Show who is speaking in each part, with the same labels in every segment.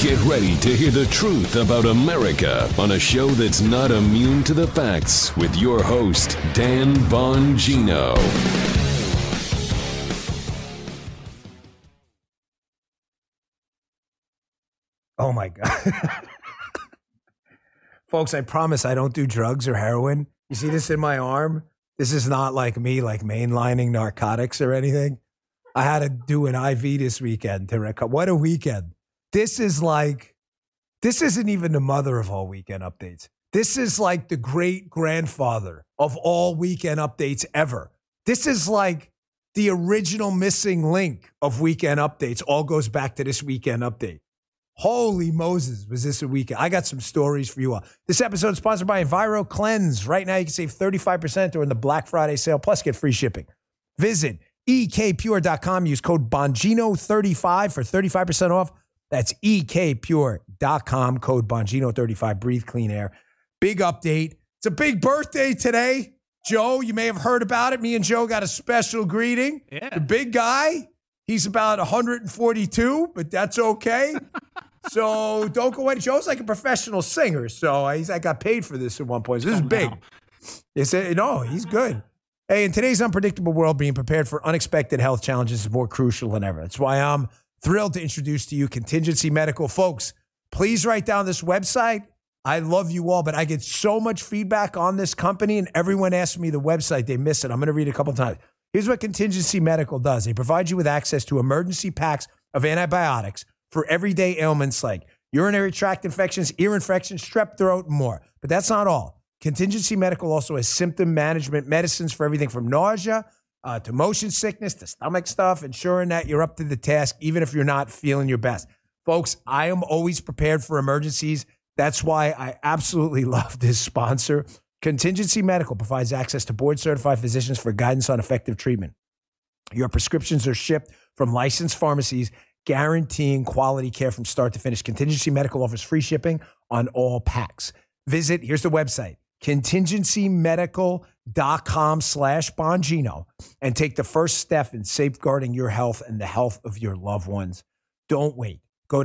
Speaker 1: Get ready to hear the truth about America on a show that's not immune to the facts with your host, Dan Bongino.
Speaker 2: Oh, my God. Folks, I promise I don't do drugs or heroin. You see this in my arm? This is not like me, like mainlining narcotics or anything. I had to do an IV this weekend to record. What a weekend. This isn't even the mother of all weekend updates. This is like the great grandfather of all weekend updates ever. This is like the original missing link of weekend updates. All goes back to this weekend update. Holy Moses, was this a weekend? I got some stories for you all. This episode is sponsored by Enviro Cleanse. Right now you can save 35% during the Black Friday sale, plus get free shipping. Visit ekpure.com. Use code Bongino35 for 35% off. That's ekpure.com, code Bongino35. Breathe clean air. Big update. It's a big birthday today. Joe, you may have heard about it. Me and Joe got a special greeting. Yeah. The big guy, he's about 142, but that's okay. So don't go away. Joe's like a professional singer, so I got paid for this at one point. So this is big. He's good. Hey, in today's unpredictable world, being prepared for unexpected health challenges is more crucial than ever. That's why I'm thrilled to introduce to you Contingency Medical. Folks, please write down this website. I love you all, but I get so much feedback on this company, and everyone asks me the website. They miss it. I'm going to read it a couple of times. Here's what Contingency Medical does. They provide you with access to emergency packs of antibiotics for everyday ailments like urinary tract infections, ear infections, strep throat, and more. But that's not all. Contingency Medical also has symptom management medicines for everything from nausea to motion sickness to stomach stuff, ensuring that you're up to the task even if you're not feeling your best. Folks, I am always prepared for emergencies. That's why I absolutely love this sponsor. Contingency Medical provides access to board-certified physicians for guidance on effective treatment. Your prescriptions are shipped from licensed pharmacies, guaranteeing quality care from start to finish. Contingency Medical offers free shipping on all packs. Visit, here's the website, contingencymedical.com/Bongino, and take the first step in safeguarding your health and the health of your loved ones. Don't wait. Go to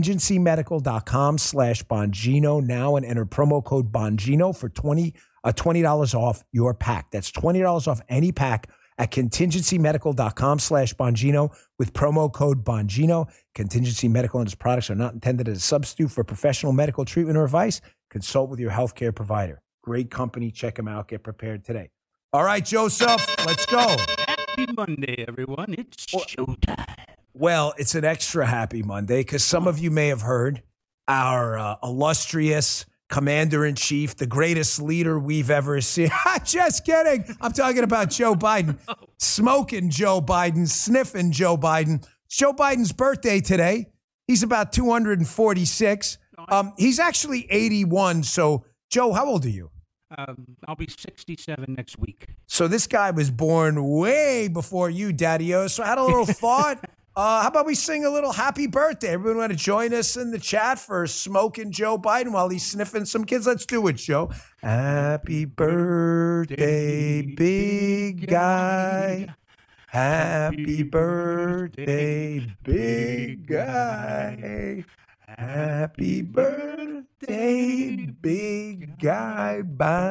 Speaker 2: contingencymedical.com/Bongino now and enter promo code Bongino for $20 off your pack. That's $20 off any pack at contingencymedical.com/Bongino with promo code Bongino. Contingency Medical and its products are not intended as a substitute for professional medical treatment or advice. Consult with your healthcare provider. Great company. Check them out. Get prepared today. All right, Joseph, let's go.
Speaker 3: Happy Monday, everyone. It's showtime.
Speaker 2: Well, it's an extra happy Monday because some of you may have heard our illustrious commander-in-chief, the greatest leader we've ever seen. Just kidding. I'm talking about Joe Biden. Smoking Joe Biden, sniffing Joe Biden. It's Joe Biden's birthday today. He's about 246. He's actually 81. So, Joe, how old are you?
Speaker 3: I'll be 67 next week.
Speaker 2: So this guy was born way before you, Daddy-O. So I had a little thought. How about we sing a little happy birthday? Everyone want to join us in the chat for smoking Joe Biden while he's sniffing some kids? Let's do it, Joe. Happy birthday, big guy. Happy birthday, big guy. Happy birthday, big guy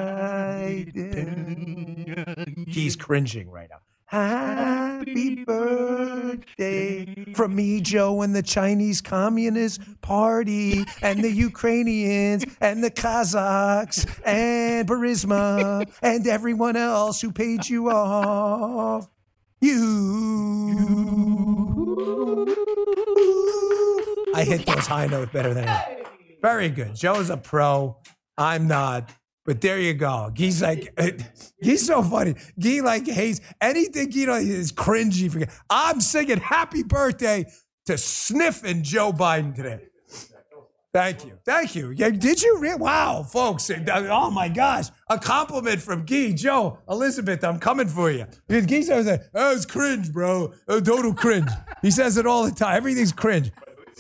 Speaker 2: Biden. He's cringing right now. Happy birthday from me, Joe, and the Chinese Communist Party, and the Ukrainians, and the Kazakhs, and Burisma, and everyone else who paid you off. I hit those high notes better than anyone. Very good. Joe's a pro. I'm not. But there you go. Guy's like, he's so funny. Guy like hates anything, is cringy. I'm singing happy birthday to sniffing Joe Biden today. Thank you. Thank you. Yeah, did you? Wow, folks. Oh, my gosh. A compliment from Guy. Joe, Elizabeth, I'm coming for you. Because Guy says, oh, it's cringe, bro. Oh, total cringe. He says it all the time. Everything's cringe.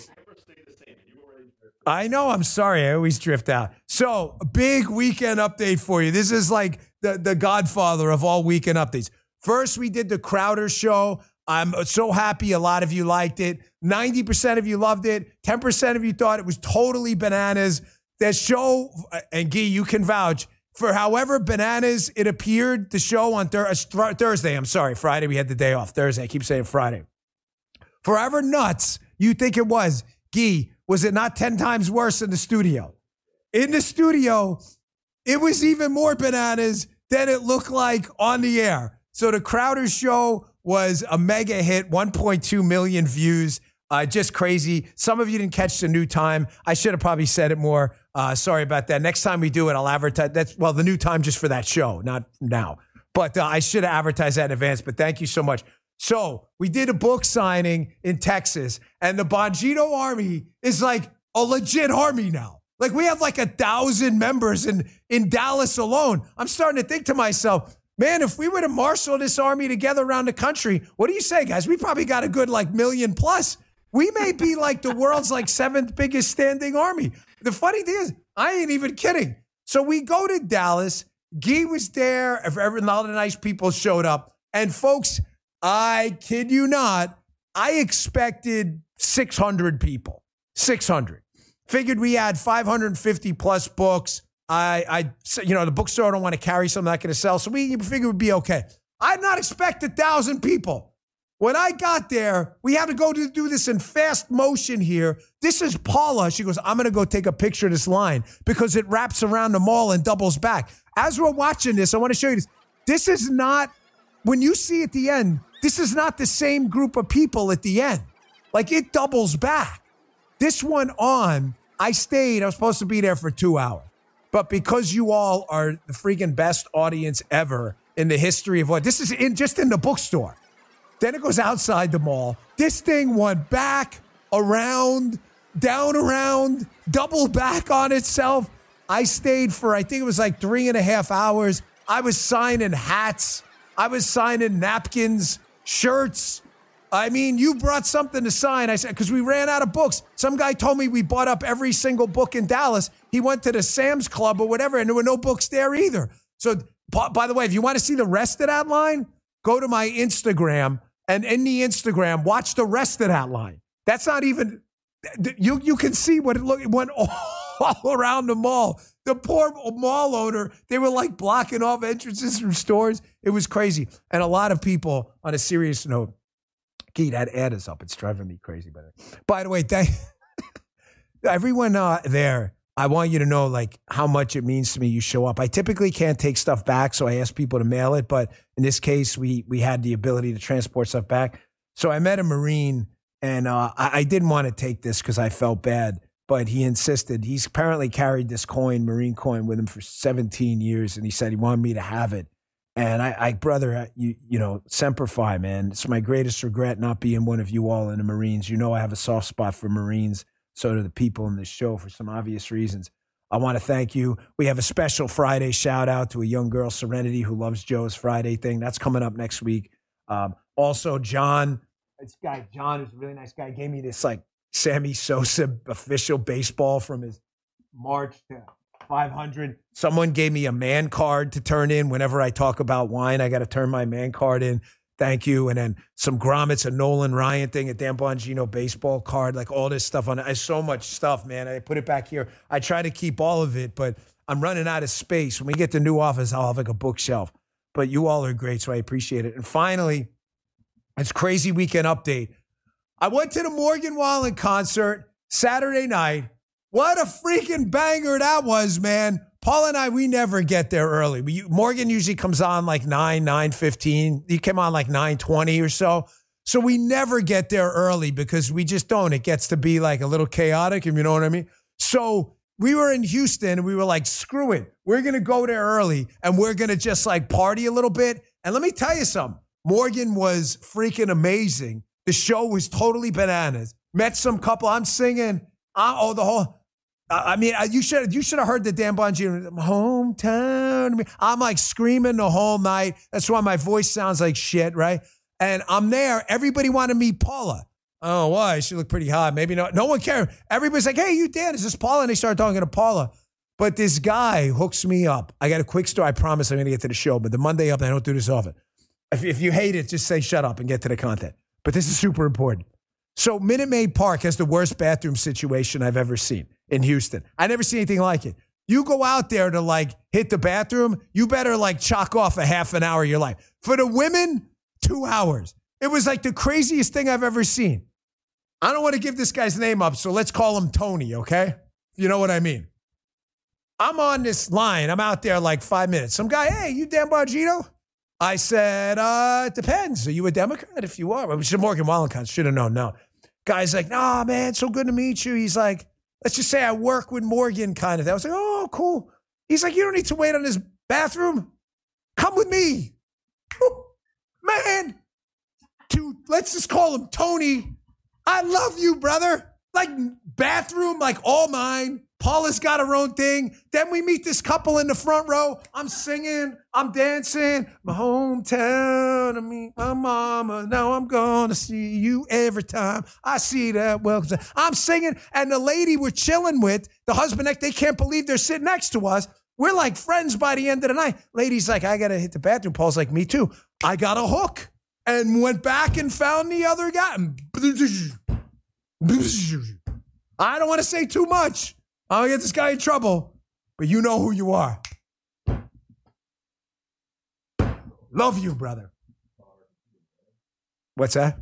Speaker 2: I know. I'm sorry. I always drift out. So, a big weekend update for you. This is like the godfather of all weekend updates. First, we did the Crowder show. I'm so happy a lot of you liked it. 90% of you loved it. 10% of you thought it was totally bananas. That show, and Guy, you can vouch, for however bananas it appeared, the show on Thursday. I'm sorry, Friday, we had the day off. Thursday, I keep saying Friday. Forever nuts you think it was, Guy, was it not 10 times worse in the studio? In the studio, it was even more bananas than it looked like on the air. So the Crowder Show was a mega hit, 1.2 million views. Just crazy. Some of you didn't catch the new time. I should have probably said it more. Sorry about that. Next time we do it, I'll advertise. The new time just for that show, not now. But I should have advertised that in advance. But thank you so much. So we did a book signing in Texas, and the Bongino Army is like a legit army now. Like we have like 1,000 members in Dallas alone. I'm starting to think to myself, man, if we were to marshal this army together around the country, what do you say, guys? We probably got a good like million plus. We may be like the world's like 7th biggest standing army. The funny thing is, I ain't even kidding. So we go to Dallas. Guy was there. All the nice people showed up. And folks, I kid you not, I expected 600 people. 600. Figured we had 550 plus books. The bookstore don't want to carry something not going to sell. So we figured it would be okay. I did not expect 1,000 people. When I got there, we had to go to do this in fast motion here. This is Paula. She goes, I'm going to go take a picture of this line because it wraps around the mall and doubles back. As we're watching this, I want to show you this. This is not, when you see at the end, this is not the same group of people at the end. Like it doubles back. This one on, I was supposed to be there for 2 hours. But because you all are the freaking best audience ever in the history of what, this is just in the bookstore. Then it goes outside the mall. This thing went back, around, down around, doubled back on itself. I stayed for, I think it was like 3.5 hours. I was signing hats. I was signing napkins, shirts. I mean, you brought something to sign. I said, because we ran out of books. Some guy told me we bought up every single book in Dallas. He went to the Sam's Club or whatever, and there were no books there either. So, by the way, if you want to see the rest of that line, go to my Instagram. And in the Instagram, watch the rest of that line. That's not even, you can see what it went all around the mall. The poor mall owner, they were like blocking off entrances from stores. It was crazy. And a lot of people, on a serious note, Gee, that ad is up. It's driving me crazy. By the way, everyone there, I want you to know like how much it means to me you show up. I typically can't take stuff back, so I ask people to mail it. But in this case, we had the ability to transport stuff back. So I met a Marine, and I didn't want to take this because I felt bad. But he insisted. He's apparently carried this coin, Marine coin, with him for 17 years, and he said he wanted me to have it. And brother, you know, Semper Fi, man. It's my greatest regret not being one of you all in the Marines. You know I have a soft spot for Marines. So do the people in this show for some obvious reasons. I want to thank you. We have a special Friday shout out to a young girl, Serenity, who loves Joe's Friday thing. That's coming up next week. Also, John, John is a really nice guy. Gave me this like Sammy Sosa official baseball from his March to 500. Someone gave me a man card to turn in whenever I talk about wine. I got to turn my man card in. Thank you. And then some grommets, a Nolan Ryan thing, a Dan Bongino baseball card, like all this stuff on it. I have so much stuff, man. I put it back here. I try to keep all of it, but I'm running out of space. When we get the new office, I'll have like a bookshelf. But you all are great, so I appreciate it. And finally, it's crazy weekend update. I went to the Morgan Wallen concert Saturday night. What a freaking banger that was, man. Paul and I, we never get there early. Morgan usually comes on like 9:15. He came on like 9:20 or so. So we never get there early because we just don't. It gets to be like a little chaotic, if you know what I mean. So we were in Houston and we were like, screw it. We're going to go there early and we're going to just like party a little bit. And let me tell you something. Morgan was freaking amazing. The show was totally bananas. Met some couple. I'm singing. You should have heard the Dan Bongino hometown. I'm like screaming the whole night. That's why my voice sounds like shit, right? And I'm there. Everybody wanted to meet Paula. Oh, why? She looked pretty hot. Maybe not. No one cared. Everybody's like, hey, you Dan, is this Paula? And they started talking to Paula. But this guy hooks me up. I got a quick story. I promise I'm going to get to the show. But the Monday up, I don't do this often. If you hate it, just say shut up and get to the content. But this is super important. So Minute Maid Park has the worst bathroom situation I've ever seen in Houston. I never see anything like it. You go out there to like hit the bathroom, you better like chalk off a half an hour of your life. For the women, 2 hours. It was like the craziest thing I've ever seen. I don't want to give this guy's name up, so let's call him Tony, okay? You know what I mean? I'm on this line. I'm out there like 5 minutes. Some guy, hey, you Dan Bongino? I said, it depends. Are you a Democrat? If you are. Which is Morgan Wallenkamp. Should have known. No. Guy's like, nah, man, so good to meet you. He's like, let's just say I work with Morgan kind of. I was like, oh, cool. He's like, you don't need to wait on his bathroom. Come with me. Man. Dude, let's just call him Tony. I love you, brother. Like bathroom, like all mine. Paula's got her own thing. Then we meet this couple in the front row. I'm singing. I'm dancing. My hometown. I mean, my mama. Now I'm going to see you every time I see that. Well, I'm singing. And the lady we're chilling with, the husband, they can't believe they're sitting next to us. We're like friends by the end of the night. Lady's like, I got to hit the bathroom. Paul's like, me too. I got a hook and went back and found the other guy. I don't want to say too much. I'll get this guy in trouble, but you know who you are. Love you, brother. What's that?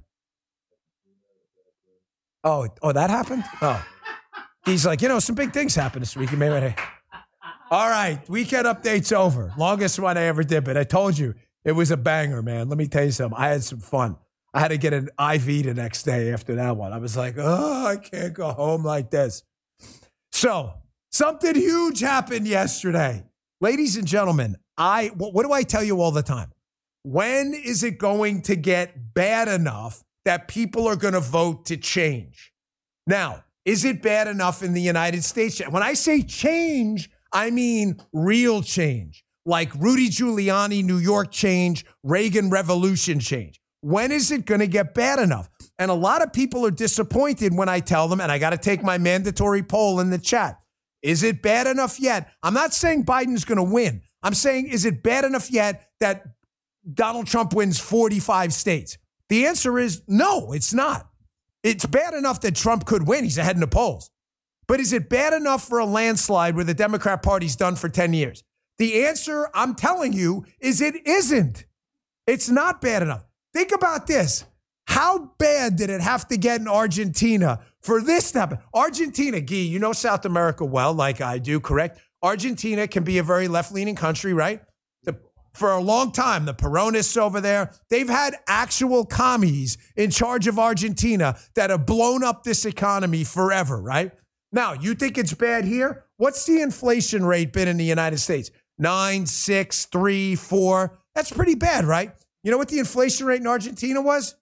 Speaker 2: Oh, that happened? Oh. He's like, some big things happened this week. All right, weekend update's over. Longest one I ever did, but I told you it was a banger, man. Let me tell you something. I had some fun. I had to get an IV the next day after that one. I was like, I can't go home like this. So, something huge happened yesterday. Ladies and gentlemen, what do I tell you all the time? When is it going to get bad enough that people are going to vote to change? Now, is it bad enough in the United States? When I say change, I mean real change. Like Rudy Giuliani, New York change, Reagan Revolution change. When is it going to get bad enough? And a lot of people are disappointed when I tell them, and I got to take my mandatory poll in the chat. Is it bad enough yet? I'm not saying Biden's going to win. I'm saying, is it bad enough yet that Donald Trump wins 45 states? The answer is no, it's not. It's bad enough that Trump could win. He's ahead in the polls. But is it bad enough for a landslide where the Democrat Party's done for 10 years? The answer, I'm telling you, is it isn't. It's not bad enough. Think about this. How bad did it have to get in Argentina for this to happen? Argentina, Guy, you know South America well, like I do, correct? Argentina can be a very left-leaning country, right? For a long time, the Peronists over there, they've had actual commies in charge of Argentina that have blown up this economy forever, right? Now, you think it's bad here? What's the inflation rate been in the United States? 9, 6, 3, 4. That's pretty bad, right? You know what the inflation rate in Argentina was?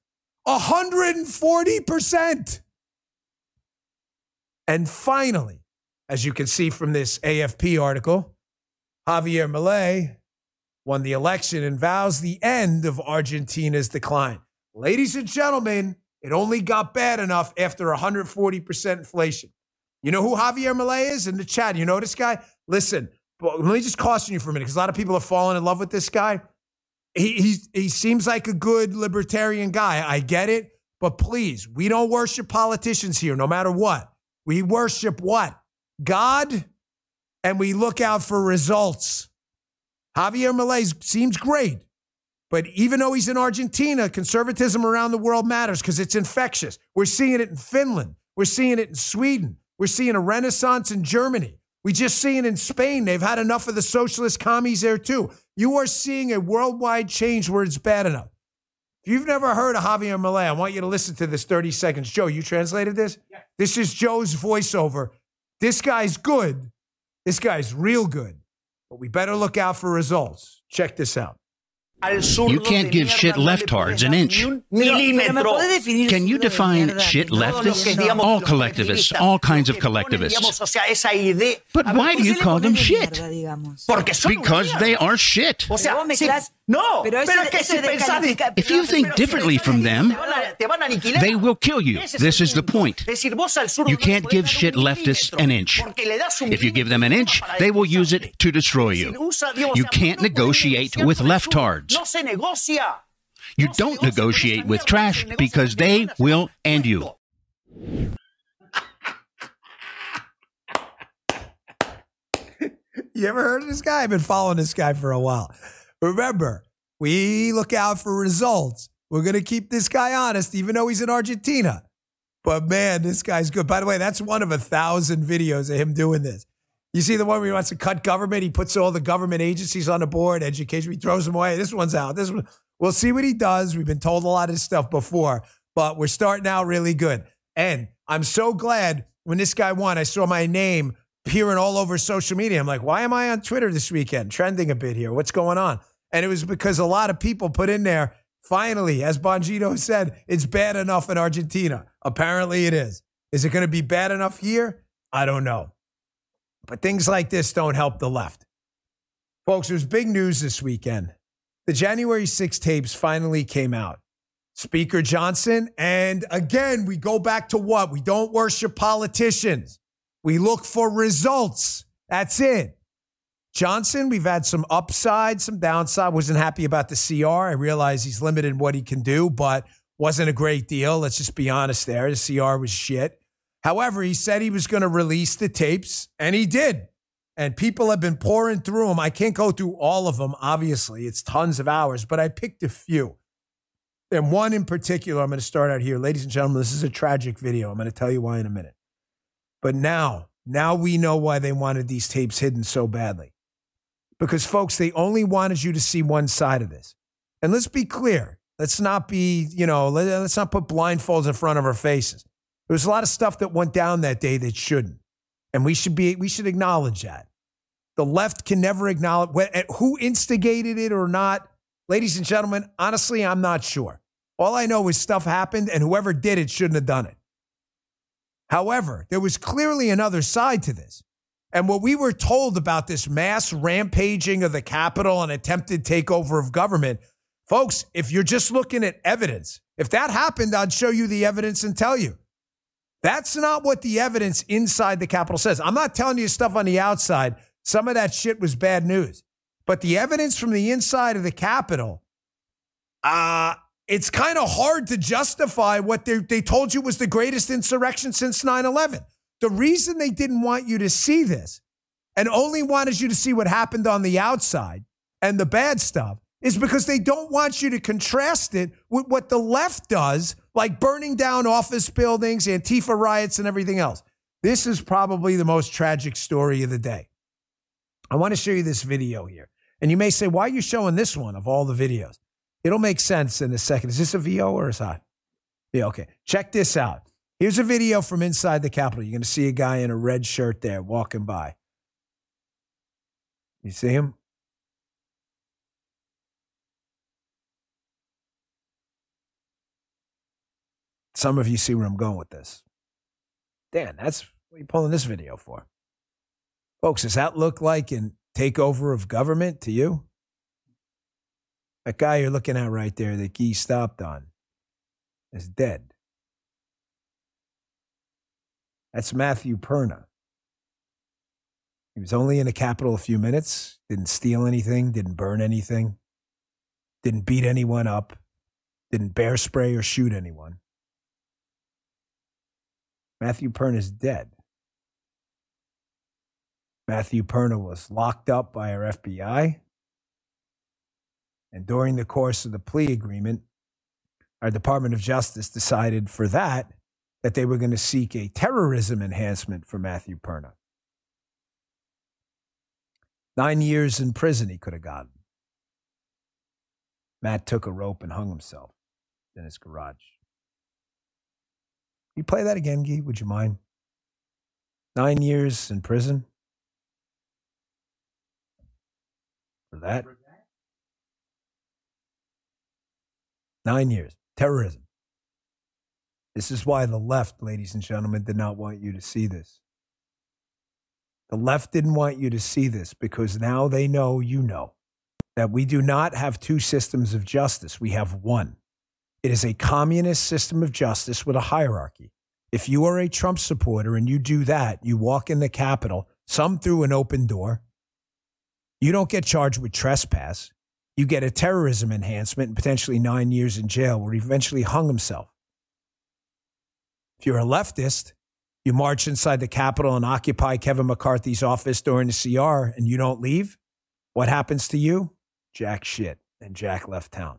Speaker 2: 140%. And finally, as you can see from this AFP article, Javier Milei won the election and vows the end of Argentina's decline. Ladies and gentlemen, it only got bad enough after 140% inflation. You know who Javier Milei is in the chat? You know this guy? Listen, let me just caution you for a minute because a lot of people have fallen in love with this guy. He seems like a good libertarian guy. I get it. But please, we don't worship politicians here, no matter what. We worship what? God, and we look out for results. Javier Milei seems great. But even though he's in Argentina, conservatism around the world matters because it's infectious. We're seeing it in Finland. We're seeing it in Sweden. We're seeing a renaissance in Germany. We just seen in Spain, they've had enough of the socialist commies there too. You are seeing a worldwide change where it's bad enough. If you've never heard of Javier Milei, I want you to listen to this 30 seconds. Joe, you translated this? Yeah. This is Joe's voiceover. This guy's good. This guy's real good. But we better look out for results. Check this out.
Speaker 4: You can't give shit leftards an inch. Can you define shit leftists? All collectivists, all kinds of collectivists. But why do you call them shit? Because they are shit. If you think differently from them, they will kill you. This is the point. You can't give shit leftists an inch. If you give them an inch, they will use it to destroy you. You can't negotiate with leftards. You don't negotiate with trash because they will end you.
Speaker 2: You ever heard of this guy? I've been following this guy for a while. Remember, we look out for results. We're going to keep this guy honest, even though he's in Argentina. But man, this guy's good. By the way, that's one of 1,000 videos of him doing this. You see the one where he wants to cut government? He puts all the government agencies on the board, education, he throws them away. This one's out. This one, we'll see what he does. We've been told a lot of this stuff before, but we're starting out really good. And I'm so glad when this guy won, I saw my name appearing all over social media. I'm like, why am I on Twitter this weekend? Trending a bit here. What's going on? And it was because a lot of people put in there, finally, as Bongino said, it's bad enough in Argentina. Apparently it is. Is it going to be bad enough here? I don't know. But things like this don't help the left. Folks, there's big news this weekend. The January 6 tapes finally came out. Speaker Johnson, and again, we go back to what? We don't worship politicians. We look for results. That's it. Johnson, we've had some upside, some downside. Wasn't happy about the CR. I realize he's limited in what he can do, but wasn't a great deal. Let's just be honest there. The CR was shit. However, he said he was going to release the tapes, and he did. And people have been pouring through them. I can't go through all of them, obviously. It's tons of hours, but I picked a few. And one in particular, I'm going to start out here. Ladies and gentlemen, this is a tragic video. I'm going to tell you why in a minute. But now we know why they wanted these tapes hidden so badly. Because, folks, they only wanted you to see one side of this. And let's be clear. Let's not be, let's not put blindfolds in front of our faces. There was a lot of stuff that went down that day that shouldn't. And we should acknowledge that. The left can never acknowledge who instigated it or not. Ladies and gentlemen, honestly, I'm not sure. All I know is stuff happened, and whoever did it shouldn't have done it. However, there was clearly another side to this. And what we were told about this mass rampaging of the Capitol and attempted takeover of government, folks, if you're just looking at evidence, if that happened, I'd show you the evidence and tell you. That's not what the evidence inside the Capitol says. I'm not telling you stuff on the outside. Some of that shit was bad news. But the evidence from the inside of the Capitol, it's kind of hard to justify what they told you was the greatest insurrection since 9/11. The reason they didn't want you to see this and only wanted you to see what happened on the outside and the bad stuff is because they don't want you to contrast it with what the left does, like burning down office buildings, Antifa riots, and everything else. This is probably the most tragic story of the day. I want to show you this video here. And you may say, why are you showing this one of all the videos? It'll make sense in a second. Is this a VO or is that? Yeah, okay. Check this out. Here's a video from inside the Capitol. You're going to see a guy in a red shirt there walking by. You see him? Some of you see where I'm going with this. Dan, what are you pulling this video for? Folks, does that look like a takeover of government to you? That guy you're looking at right there that Guy stopped on is dead. That's Matthew Perna. He was only in the Capitol a few minutes, didn't steal anything, didn't burn anything, didn't beat anyone up, didn't bear spray or shoot anyone. Matthew Perna is dead. Matthew Perna was locked up by our FBI. And during the course of the plea agreement, our Department of Justice decided for that they were going to seek a terrorism enhancement for Matthew Perna. 9 years in prison he could have gotten. Matt took a rope and hung himself in his garage. You play that again, Guy? Would you mind? 9 years in prison? For that? 9 years. Terrorism. This is why the left, ladies and gentlemen, did not want you to see this. The left didn't want you to see this because now they know you know that we do not have two systems of justice. We have one. It is a communist system of justice with a hierarchy. If you are a Trump supporter and you do that, you walk in the Capitol, some through an open door, you don't get charged with trespass. You get a terrorism enhancement and potentially 9 years in jail where he eventually hung himself. If you're a leftist, you march inside the Capitol and occupy Kevin McCarthy's office during the CR and you don't leave. What happens to you? Jack shit. And Jack left town.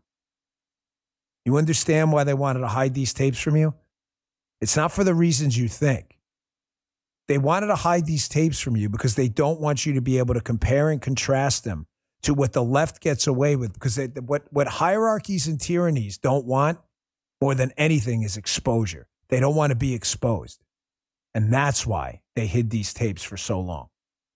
Speaker 2: You understand why they wanted to hide these tapes from you? It's not for the reasons you think. They wanted to hide these tapes from you because they don't want you to be able to compare and contrast them to what the left gets away with. Because what hierarchies and tyrannies don't want more than anything is exposure. They don't want to be exposed. And that's why they hid these tapes for so long.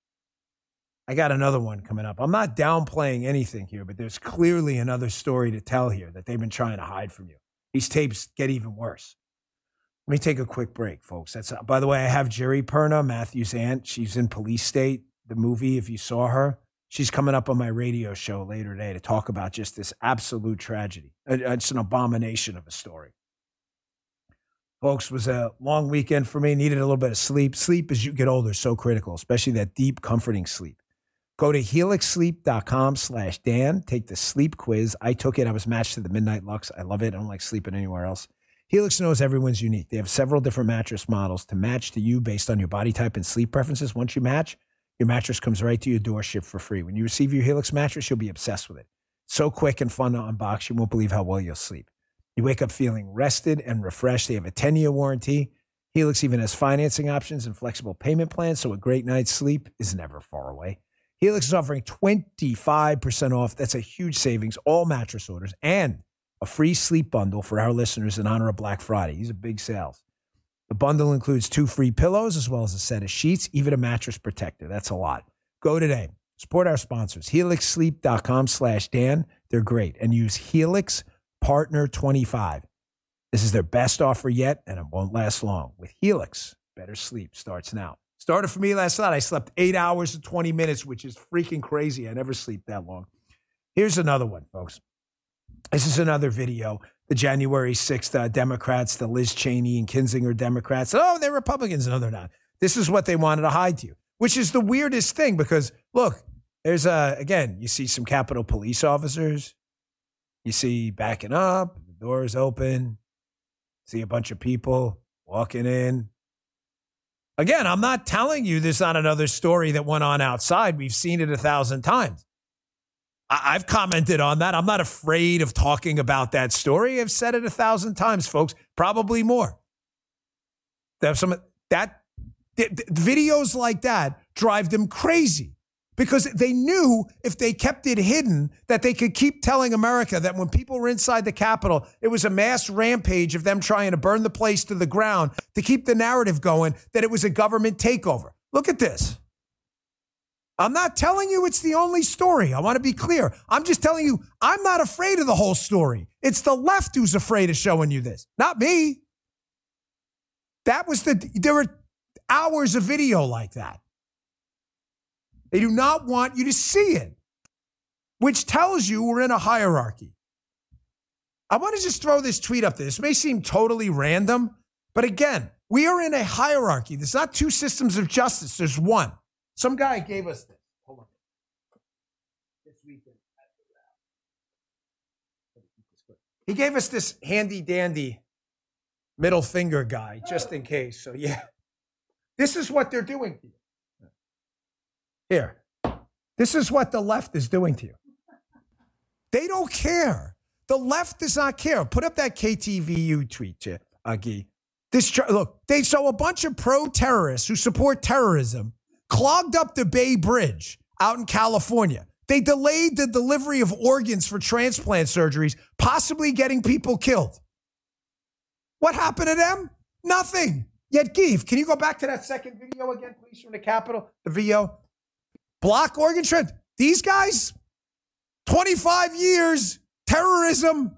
Speaker 2: I got another one coming up. I'm not downplaying anything here, but there's clearly another story to tell here that they've been trying to hide from you. These tapes get even worse. Let me take a quick break, folks. By the way, I have Jerry Perna, Matthew's aunt. She's in Police State, the movie, if you saw her. She's coming up on my radio show later today to talk about just this absolute tragedy. It's an abomination of a story. Folks, it was a long weekend for me. Needed a little bit of sleep. Sleep as you get older is so critical, especially that deep, comforting sleep. Go to helixsleep.com/Dan. Take the sleep quiz. I took it. I was matched to the Midnight Lux. I love it. I don't like sleeping anywhere else. Helix knows everyone's unique. They have several different mattress models to match to you based on your body type and sleep preferences. Once you match, your mattress comes right to your door, shipped for free. When you receive your Helix mattress, you'll be obsessed with it. So quick and fun to unbox, you won't believe how well you'll sleep. You wake up feeling rested and refreshed. They have a 10-year warranty. Helix even has financing options and flexible payment plans, so a great night's sleep is never far away. Helix is offering 25% off. That's a huge savings, all mattress orders, and a free sleep bundle for our listeners in honor of Black Friday. These are big sales. The bundle includes 2 free pillows as well as a set of sheets, even a mattress protector. That's a lot. Go today. Support our sponsors. HelixSleep.com/Dan. They're great. And use Helix Partner 25. This is their best offer yet, and it won't last long. With Helix, better sleep starts now. Started for me last night. I slept 8 hours and 20 minutes, which is freaking crazy. I never sleep that long. Here's another one, folks. This is another video. The January 6th Democrats, the Liz Cheney and Kinzinger Democrats. Oh, they're Republicans. No, they're not. This is what they wanted to hide to you, which is the weirdest thing because, look, there's again, you see some Capitol Police officers. You see backing up, the doors open, see a bunch of people walking in. Again, I'm not telling you this on another story that went on outside. We've seen it 1,000 times. I've commented on that. I'm not afraid of talking about that story. I've said it 1,000 times, folks, probably more. Videos like that drive them crazy. Because they knew if they kept it hidden that they could keep telling America that when people were inside the Capitol, it was a mass rampage of them trying to burn the place to the ground to keep the narrative going that it was a government takeover. Look at this. I'm not telling you it's the only story. I want to be clear. I'm just telling you I'm not afraid of the whole story. It's the left who's afraid of showing you this, not me. There were hours of video like that. They do not want you to see it, which tells you we're in a hierarchy. I want to just throw this tweet up there. This may seem totally random, but again, we are in a hierarchy. There's not 2 systems of justice. There's one. Some guy gave us this. Hold on. This weekend. He gave us this handy-dandy middle finger guy, just in case. So, yeah. This is what they're doing to you. Here, this is what the left is doing to you. They don't care. The left does not care. Put up that KTVU tweet, Guy. Look, so a bunch of pro-terrorists who support terrorism clogged up the Bay Bridge out in California. They delayed the delivery of organs for transplant surgeries, possibly getting people killed. What happened to them? Nothing. Yet, Geef, can you go back to that second video again, please, from the Capitol? The video. Block organ transplant. These guys, 25 years, terrorism.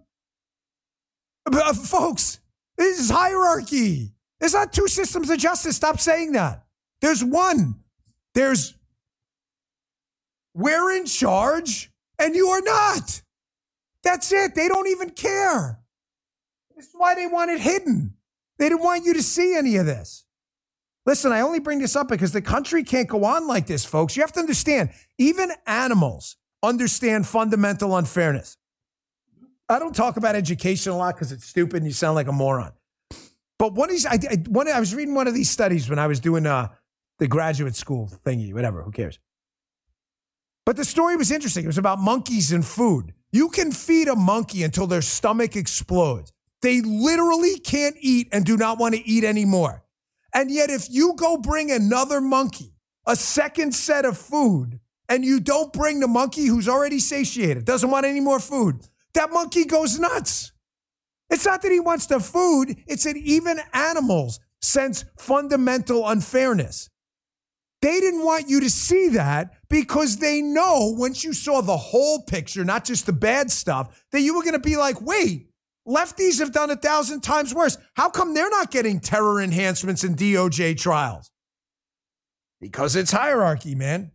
Speaker 2: Folks, this is hierarchy. There's not 2 systems of justice. Stop saying that. There's one. There's we're in charge and you are not. That's it. They don't even care. This is why they want it hidden. They didn't want you to see any of this. Listen, I only bring this up because the country can't go on like this, folks. You have to understand, even animals understand fundamental unfairness. I don't talk about education a lot because it's stupid and you sound like a moron. But I was reading one of these studies when I was doing the graduate school thingy, whatever, who cares? But the story was interesting. It was about monkeys and food. You can feed a monkey until their stomach explodes. They literally can't eat and do not want to eat anymore. And yet if you go bring another monkey a second set of food and you don't bring the monkey who's already satiated, doesn't want any more food, that monkey goes nuts. It's not that he wants the food. It's that even animals sense fundamental unfairness. They didn't want you to see that because they know once you saw the whole picture, not just the bad stuff, that you were going to be like, wait, lefties have done 1,000 times worse. How come they're not getting terror enhancements in DOJ trials? Because it's hierarchy, man.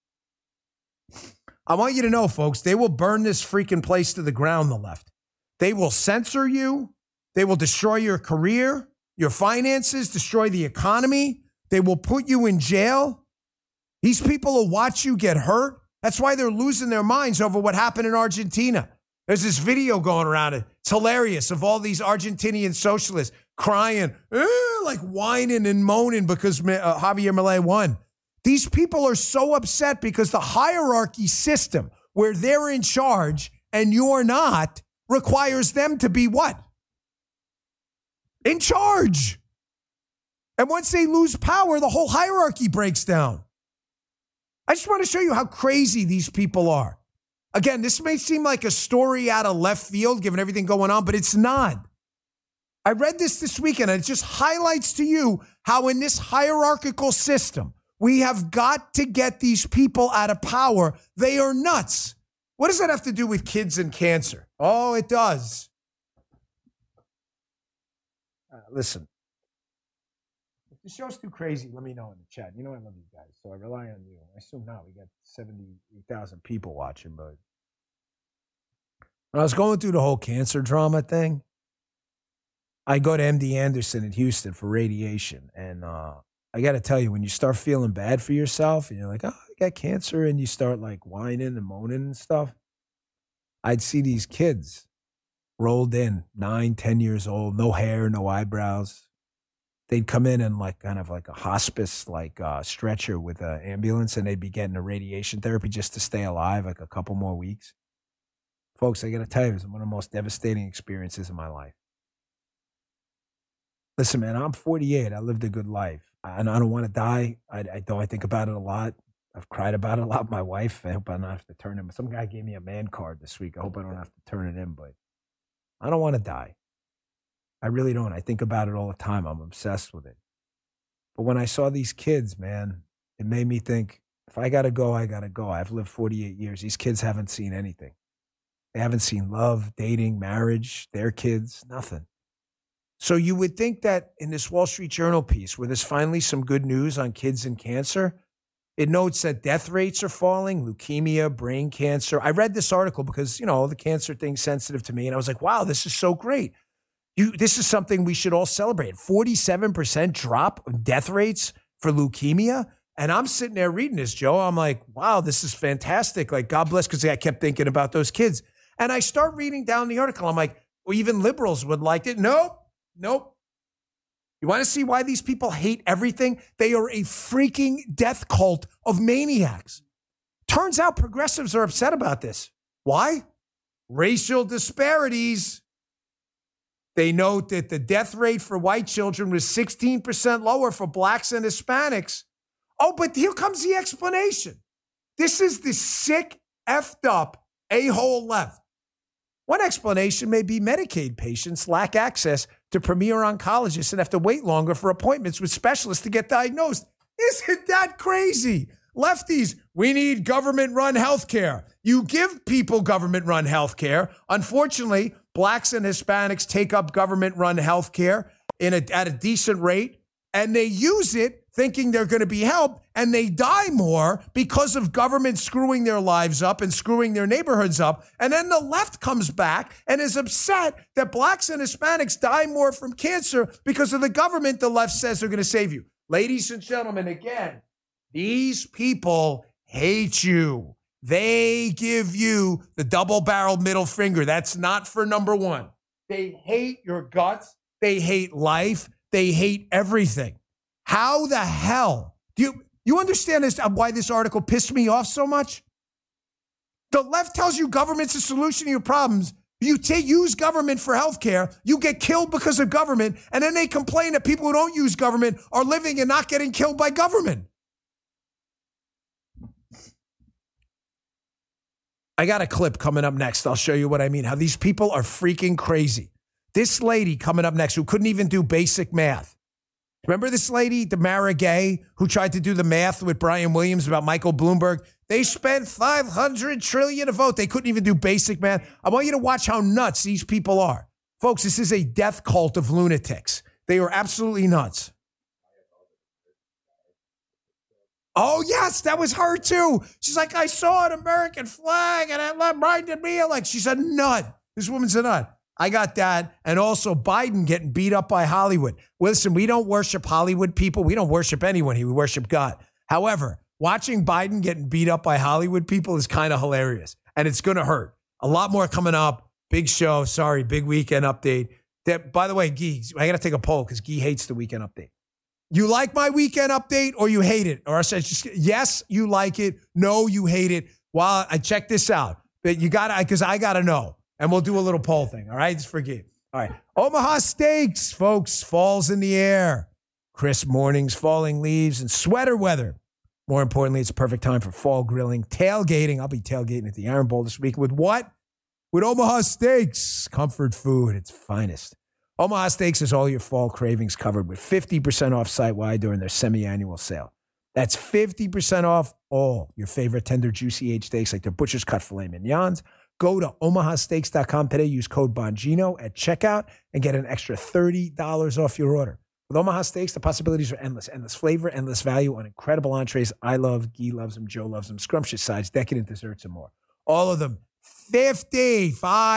Speaker 2: I want you to know, folks, they will burn this freaking place to the ground, the left. They will censor you. They will destroy your career, your finances, destroy the economy. They will put you in jail. These people will watch you get hurt. That's why they're losing their minds over what happened in Argentina. There's this video going around. It's hilarious of all these Argentinian socialists crying, like whining and moaning because Javier Milei won. These people are so upset because the hierarchy system where they're in charge and you're not requires them to be what? In charge. And once they lose power, the whole hierarchy breaks down. I just want to show you how crazy these people are. Again, this may seem like a story out of left field, given everything going on, but it's not. I read this weekend, and it just highlights to you how in this hierarchical system, we have got to get these people out of power. They are nuts. What does that have to do with kids and cancer? Oh, it does. Listen, if the show's too crazy, let me know in the chat. You know I love you guys, so I rely on you. I assume not. We got 78,000 people watching, but when I was going through the whole cancer drama thing, I go to MD Anderson in Houston for radiation, and I got to tell you, when you start feeling bad for yourself and you're like, oh, I got cancer, and you start like whining and moaning and stuff, I'd see these kids rolled in, 9, 10 years old, no hair, no eyebrows. They'd come in like kind of like a hospice, like stretcher with an ambulance, and they'd be getting a radiation therapy just to stay alive like a couple more weeks. Folks, I got to tell you, it was one of the most devastating experiences of my life. Listen, man, I'm 48. I lived a good life. I don't want to die. I think about it a lot. I've cried about it a lot with my wife. I hope I don't have to turn in. Some guy gave me a man card this week. I hope I don't have to turn it in, but I don't want to die. I really don't. I think about it all the time. I'm obsessed with it. But when I saw these kids, man, it made me think, if I got to go, I got to go. I've lived 48 years. These kids haven't seen anything. They haven't seen love, dating, marriage, their kids, nothing. So you would think that in this Wall Street Journal piece, where there's finally some good news on kids and cancer, it notes that death rates are falling, leukemia, brain cancer. I read this article because, the cancer thing's sensitive to me. And I was like, wow, this is so great. This is something we should all celebrate. 47% drop of death rates for leukemia. And I'm sitting there reading this, Joe. I'm like, wow, this is fantastic. Like, God bless, because I kept thinking about those kids. And I start reading down the article. I'm like, well, even liberals would like it. Nope. You want to see why these people hate everything? They are a freaking death cult of maniacs. Turns out progressives are upset about this. Why? Racial disparities. They note that the death rate for white children was 16% lower for blacks and Hispanics. Oh, but here comes the explanation. This is the sick, effed up, a-hole left. One explanation may be Medicaid patients lack access to premier oncologists and have to wait longer for appointments with specialists to get diagnosed. Isn't that crazy? Lefties, we need government-run healthcare. You give people government-run healthcare. Unfortunately, blacks and Hispanics take up government-run healthcare at a decent rate, and they use it thinking they're going to be helped, and they die more because of government screwing their lives up and screwing their neighborhoods up. And then the left comes back and is upset that blacks and Hispanics die more from cancer because of the government the left says they're going to save you. Ladies and gentlemen, again, these people hate you. They give you the double-barreled middle finger. That's not for number one. They hate your guts. They hate life. They hate everything. How the hell do you understand this? Why this article pissed me off so much? The left tells you government's a solution to your problems. You use government for healthcare. You get killed because of government. And then they complain that people who don't use government are living and not getting killed by government. I got a clip coming up next. I'll show you what I mean. How these people are freaking crazy. This lady coming up next who couldn't even do basic math. Remember this lady, Tamara Gay, who tried to do the math with Brian Williams about Michael Bloomberg? They spent $500 trillion to vote. They couldn't even do basic math. I want you to watch how nuts these people are. Folks, this is a death cult of lunatics. They are absolutely nuts. Oh, yes, that was her, too. She's like, I saw an American flag, and it reminded me of, like, she's a nut. This woman's a nut. I got that. And also Biden getting beat up by Hollywood. Listen, we don't worship Hollywood people. We don't worship anyone. We worship God. However, watching Biden getting beat up by Hollywood people is kind of hilarious. And it's going to hurt. A lot more coming up. Big show. Sorry, big weekend update. By the way, Guy, I got to take a poll because Guy hates the weekend update. You like my weekend update or you hate it? Or I said, yes, you like it. No, you hate it. Well, I check this out. But you got to, because I got to know. And we'll do a little poll thing, all right? Just forgive. All right. Omaha Steaks, folks. Fall's in the air. Crisp mornings, falling leaves, and sweater weather. More importantly, it's a perfect time for fall grilling, tailgating. I'll be tailgating at the Iron Bowl this week. With what? With Omaha Steaks. Comfort food, its finest. Omaha Steaks has all your fall cravings covered with 50% off site-wide during their semi-annual sale. That's 50% off all your favorite tender, juicy aged steaks like their butcher's cut filet mignons. Go to omahasteaks.com today. Use code Bongino at checkout and get an extra $30 off your order. With Omaha Steaks, the possibilities are endless. Endless flavor, endless value on incredible entrees. I love, Guy loves them, Joe loves them. Scrumptious sides, decadent desserts, and more. All of them 50%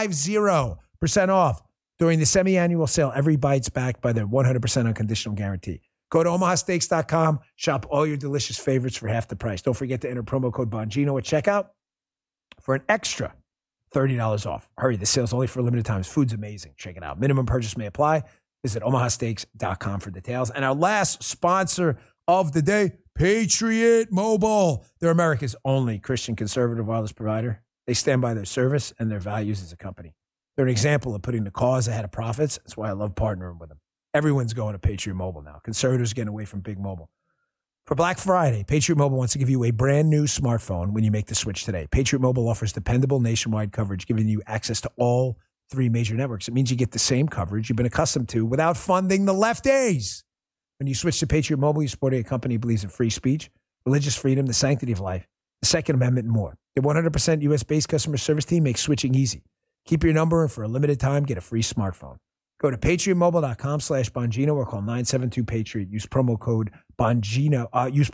Speaker 2: off during the semi-annual sale. Every bite's backed by their 100% unconditional guarantee. Go to omahasteaks.com. Shop all your delicious favorites for half the price. Don't forget to enter promo code Bongino at checkout for an extra $30 off. Hurry, the sale's only for limited times. Food's amazing. Check it out. Minimum purchase may apply. Visit omahasteaks.com for details. And our last sponsor of the day, Patriot Mobile. They're America's only Christian conservative wireless provider. They stand by their service and their values as a company. They're an example of putting the cause ahead of profits. That's why I love partnering with them. Everyone's going to Patriot Mobile now. Conservatives are getting away from big mobile. For Black Friday, Patriot Mobile wants to give you a brand new smartphone when you make the switch today. Patriot Mobile offers dependable nationwide coverage, giving you access to all 3 major networks. It means you get the same coverage you've been accustomed to without funding the lefties. When you switch to Patriot Mobile, you're supporting a company that believes in free speech, religious freedom, the sanctity of life, the Second Amendment, and more. Their 100% U.S.-based customer service team makes switching easy. Keep your number, and for a limited time, get a free smartphone. Go to patriotmobile.com/Bongino or call 972-PATRIOT. Use promo code Bongino.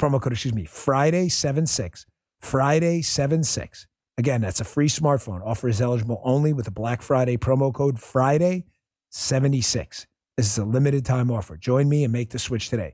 Speaker 2: Friday76. Friday76. Again, that's a free smartphone. Offer is eligible only with the Black Friday promo code Friday76. This is a limited time offer. Join me and make the switch today.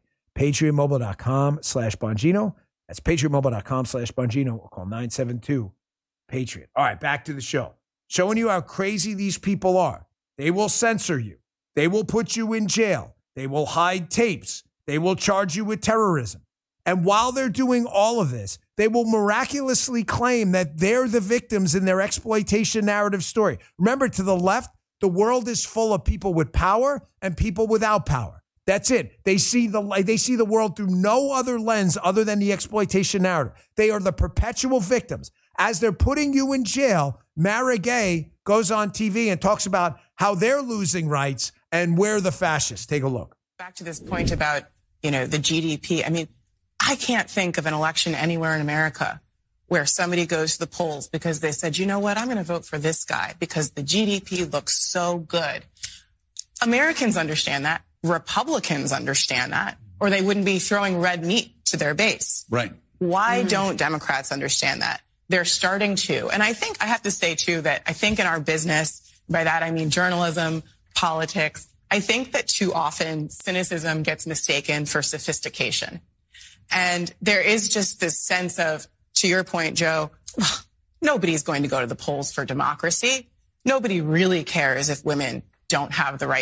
Speaker 2: patriotmobile.com/Bongino. That's patriotmobile.com/Bongino or call 972-PATRIOT. All right, back to the show. Showing you how crazy these people are. They will censor you. They will put you in jail. They will hide tapes. They will charge you with terrorism. And while they're doing all of this, they will miraculously claim that they're the victims in their exploitation narrative story. Remember, to the left, the world is full of people with power and people without power. That's it. They see the world through no other lens other than the exploitation narrative. They are the perpetual victims. As they're putting you in jail, Mara Gay goes on TV and talks about how they're losing rights and we're the fascists. Take a look.
Speaker 5: Back to this point about, the GDP. I mean, I can't think of an election anywhere in America where somebody goes to the polls because they said, you know what, I'm going to vote for this guy because the GDP looks so good. Americans understand that. Republicans understand that, or they wouldn't be throwing red meat to their base.
Speaker 6: Right.
Speaker 5: Why don't Democrats understand that? They're starting to. And I think I have to say, too, that I think in our business, by that I mean journalism, politics, I think that too often cynicism gets mistaken for sophistication. And there is just this sense of, to your point, Joe, nobody's going to go to the polls for democracy. Nobody really cares if women don't have the right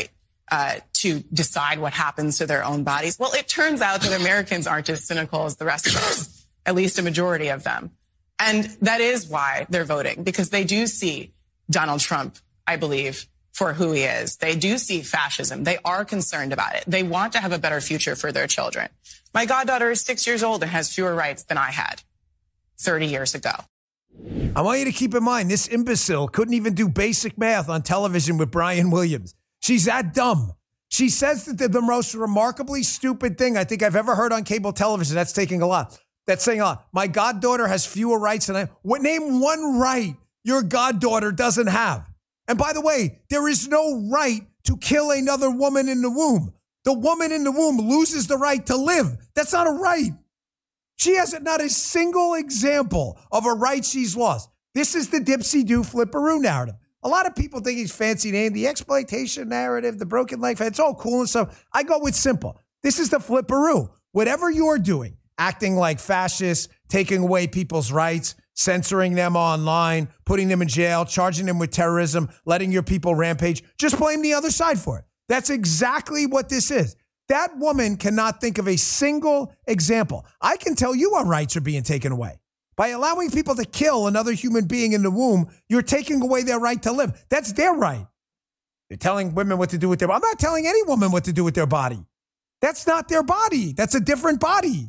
Speaker 5: to decide what happens to their own bodies. Well, it turns out that Americans aren't as cynical as the rest of us, at least a majority of them. And that is why they're voting, because they do see Donald Trump, I believe, for who he is. They do see fascism. They are concerned about it. They want to have a better future for their children. My goddaughter is 6 years old and has fewer rights than I had 30 years ago.
Speaker 2: I want you to keep in mind, this imbecile couldn't even do basic math on television with Brian Williams. She's that dumb. She says that the most remarkably stupid thing I think I've ever heard on cable television. That's taking a lot. That's saying a lot. My goddaughter has fewer rights than I. Name one right your goddaughter doesn't have. And by the way, there is no right to kill another woman in the womb. The woman in the womb loses the right to live. That's not a right. She has not a single example of a right she's lost. This is the dipsy-do flipperoo narrative. A lot of people think he's fancy name, the exploitation narrative, the broken life. It's all cool and stuff. I go with simple. This is the flipperoo. Whatever you're doing, acting like fascists, taking away people's rights, censoring them online, putting them in jail, charging them with terrorism, letting your people rampage, just blame the other side for it. That's exactly what this is. That woman cannot think of a single example. I can tell you our rights are being taken away. By allowing people to kill another human being in the womb, you're taking away their right to live. That's their right. You're telling women what to do with their body. I'm not telling any woman what to do with their body. That's not their body. That's a different body.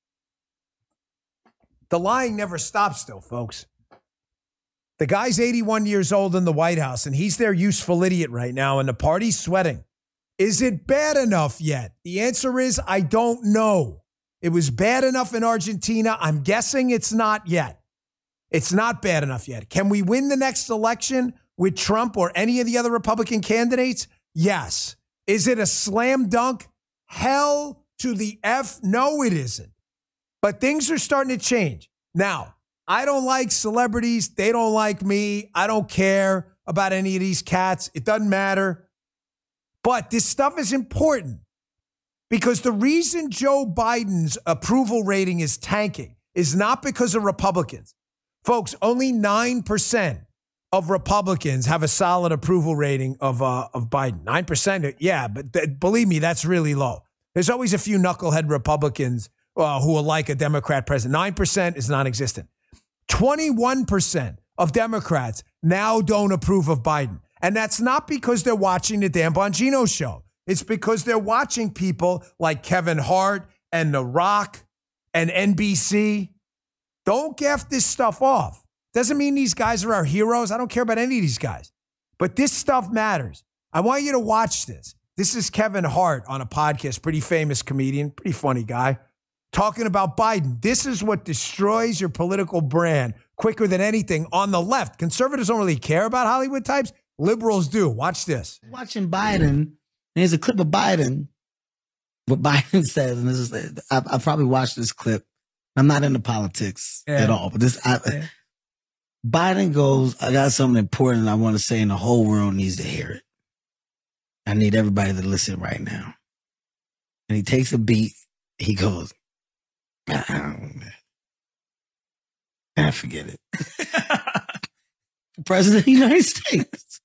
Speaker 2: The lying never stops, though, folks. The guy's 81 years old in the White House, and he's their useful idiot right now, and the party's sweating. Is it bad enough yet? The answer is, I don't know. It was bad enough in Argentina. I'm guessing it's not yet. It's not bad enough yet. Can we win the next election with Trump or any of the other Republican candidates? Yes. Is it a slam dunk? Hell to the F? No, it isn't. But things are starting to change. Now, I don't like celebrities. They don't like me. I don't care about any of these cats. It doesn't matter. But this stuff is important because the reason Joe Biden's approval rating is tanking is not because of Republicans. Folks, only 9% of Republicans have a solid approval rating of Biden. 9%, yeah, but believe me, that's really low. There's always a few knucklehead Republicans who will like a Democrat president. 9% is non-existent. 21% of Democrats now don't approve of Biden. And that's not because they're watching the Dan Bongino show. It's because they're watching people like Kevin Hart and The Rock and NBC. Don't gaff this stuff off. Doesn't mean these guys are our heroes. I don't care about any of these guys. But this stuff matters. I want you to watch this. This is Kevin Hart on a podcast, pretty famous comedian, pretty funny guy, talking about Biden. This is what destroys your political brand quicker than anything on the left. Conservatives don't really care about Hollywood types. Liberals do. Watch this.
Speaker 6: Watching Biden, there's a clip of Biden, what Biden says, and this is, I probably watched this clip. I'm not into politics at all, but Biden goes, I got something important I want to say and the whole world needs to hear it. I need everybody to listen right now. And he takes a beat. He goes, forget it. President of the United States.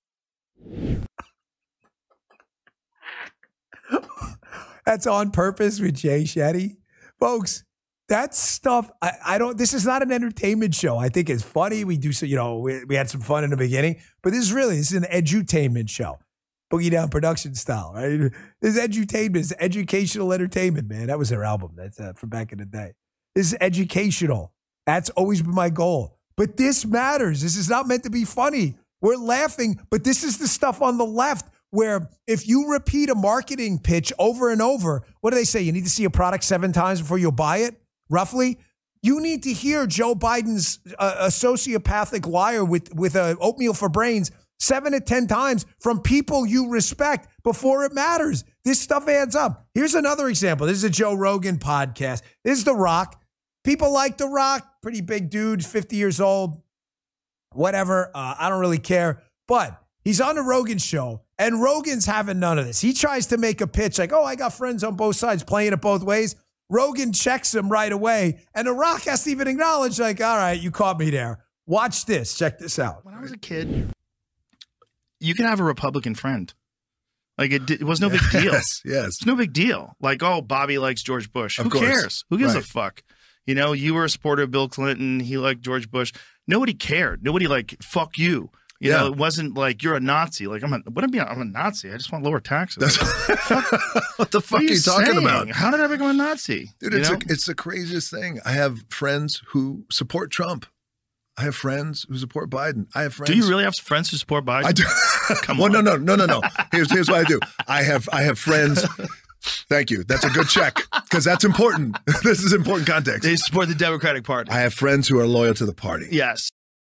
Speaker 2: That's On Purpose with Jay Shetty. Folks, that stuff, this is not an entertainment show. I think it's funny. We do, we had some fun in the beginning, but this is an edutainment show. Boogie Down production style, right? This is edutainment. It's educational entertainment, man. That was their album. That's from back in the day. This is educational. That's always been my goal. But this matters. This is not meant to be funny. We're laughing, but this is the stuff on the left where if you repeat a marketing pitch over and over, what do they say? You need to see a product 7 times before you'll buy it, roughly. You need to hear Joe Biden's a sociopathic liar with a oatmeal for brains 7 to 10 times from people you respect before it matters. This stuff adds up. Here's another example. This is a Joe Rogan podcast. This is The Rock. People like The Rock. Pretty big dude, 50 years old, whatever. I don't really care. But he's on the Rogan show, and Rogan's having none of this. He tries to make a pitch like, I got friends on both sides playing it both ways. Rogan checks him right away, and The Rock has to even acknowledge, like, all right, you caught me there. Watch this. Check this out.
Speaker 7: When I was a kid, you can have a Republican friend, Like it was no big deal.
Speaker 8: Yes.
Speaker 7: It's no big deal. Like, oh, Bobby likes George Bush. Who cares? Who gives a fuck? You know, you were a supporter of Bill Clinton. He liked George Bush. Nobody cared. Nobody fuck you. You know, it wasn't like you're a Nazi. Like I'm a Nazi. I just want lower taxes.
Speaker 8: What the fuck are you talking about?
Speaker 7: How did I become a Nazi?
Speaker 8: Dude, it's the craziest thing. I have friends who support Trump. I have friends who support Biden. I have friends.
Speaker 7: Do you really have friends who support Biden?
Speaker 8: I do.
Speaker 7: Come on.
Speaker 8: No. Here's what I do. I have friends. Thank you. That's a good check because that's important. This is important context.
Speaker 7: They support the Democratic Party.
Speaker 8: I have friends who are loyal to the party.
Speaker 7: Yes.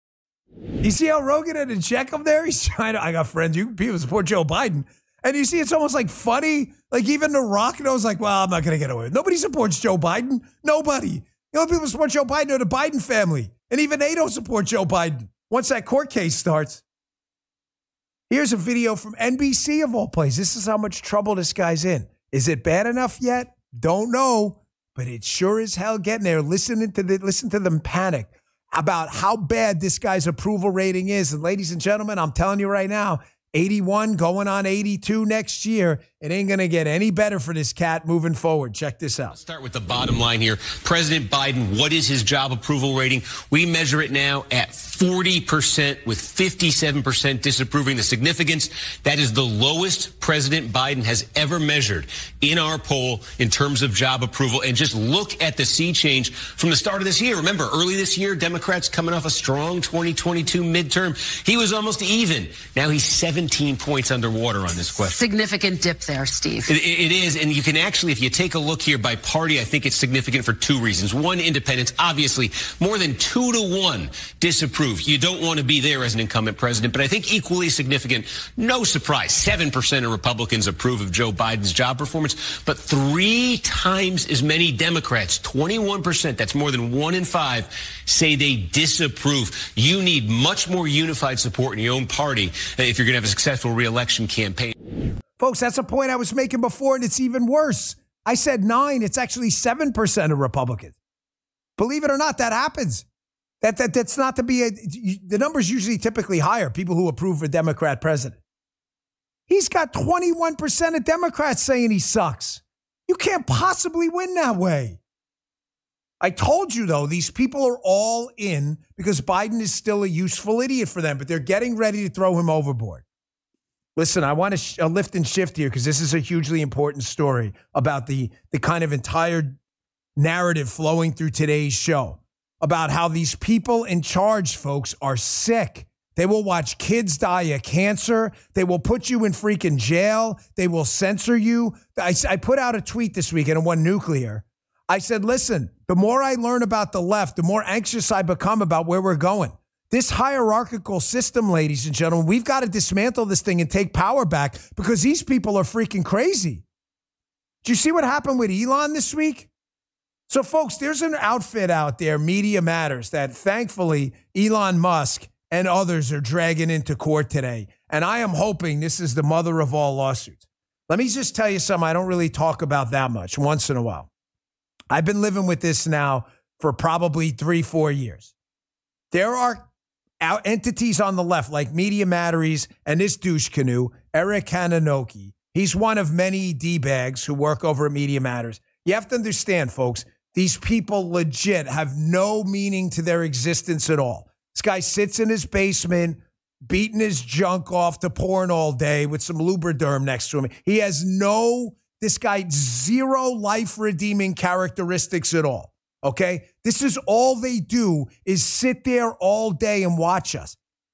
Speaker 2: You see how Rogan had to check him there? He's trying to, I got friends, people support Joe Biden. And you see, it's almost like funny. Like even The Rock knows like, well, I'm not going to get away with it. Nobody supports Joe Biden. Nobody. The only people who support Joe Biden are the Biden family. And even they don't support Joe Biden once that court case starts. Here's a video from NBC of all places. This is how much trouble this guy's in. Is it bad enough yet? Don't know. But it's sure as hell getting there. Listen to them panic about how bad this guy's approval rating is. And ladies and gentlemen, I'm telling you right now, 81 going on 82 next year. It ain't going to get any better for this cat moving forward. Check this out.
Speaker 9: Let's start with the bottom line here. President Biden, what is his job approval rating? We measure it now at 40% with 57% disapproving. The significance, that is the lowest President Biden has ever measured in our poll in terms of job approval. And just look at the sea change from the start of this year. Remember, early this year, Democrats coming off a strong 2022 midterm. He was almost even. Now he's 17 points underwater on this question.
Speaker 10: Significant dip there, Steve.
Speaker 9: It is, and you can actually, if you take a look here by party, I think it's significant for two reasons. One, independents, obviously, more than 2-1 disapprove. You don't want to be there as an incumbent president, but I think equally significant, no surprise, 7% of Republicans approve of Joe Biden's job performance, but 3 times as many Democrats, 21%, that's more than 1 in 5, say they disapprove. You need much more unified support in your own party if you're going to have a successful re-election campaign.
Speaker 2: Folks, that's a point I was making before, and it's even worse. I said 9. It's actually 7% of Republicans. Believe it or not, that happens. That's not to be the number's usually typically higher, people who approve a Democrat president. He's got 21% of Democrats saying he sucks. You can't possibly win that way. I told you, though, these people are all in because Biden is still a useful idiot for them, but they're getting ready to throw him overboard. Listen, I want to lift and shift here because this is a hugely important story about the kind of entire narrative flowing through today's show about how these people in charge, folks, are sick. They will watch kids die of cancer. They will put you in freaking jail. They will censor you. I put out a tweet this week and it went nuclear. I said, listen, the more I learn about the left, the more anxious I become about where we're going. This hierarchical system, ladies and gentlemen, we've got to dismantle this thing and take power back because these people are freaking crazy. Did you see what happened with Elon this week? So, folks, there's an outfit out there, Media Matters, that thankfully Elon Musk and others are dragging into court today. And I am hoping this is the mother of all lawsuits. Let me just tell you something I don't really talk about that much once in a while. I've been living with this now for probably 3-4 years. There are entities on the left like Media Matters and this douche canoe, Eric Hananoki. He's one of many D-bags who work over at Media Matters. You have to understand, folks, these people legit have no meaning to their existence at all. This guy sits in his basement, beating his junk off to porn all day with some Lubriderm next to him. He has this guy, zero life-redeeming characteristics at all, okay? This is all they do is sit there all day and watch us.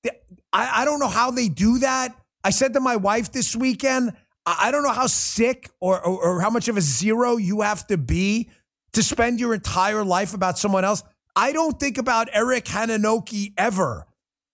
Speaker 2: I don't know how they do that. I said to my wife this weekend, I don't know how sick or how much of a zero you have to be to spend your entire life about someone else. I don't think about Eric Hananoki ever.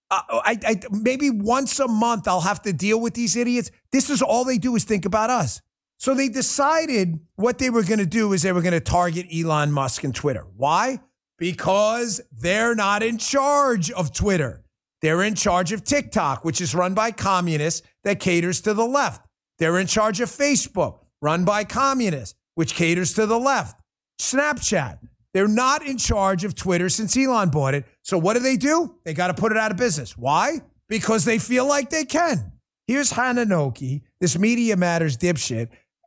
Speaker 2: Maybe once a month I'll have to deal with these idiots. This is all they do is think about us. So they decided what they were going to do is they were going to target Elon Musk and Twitter. Why? Because they're not in charge of Twitter. They're in charge of TikTok, which is run by communists that caters to the left. They're in charge of Facebook, run by communists, which caters to the left. Snapchat. They're not in charge of Twitter since Elon bought it. So what do? They got to put it out of business. Why? Because they feel like they can. Here's Hananoki. this Media Matters dipshit,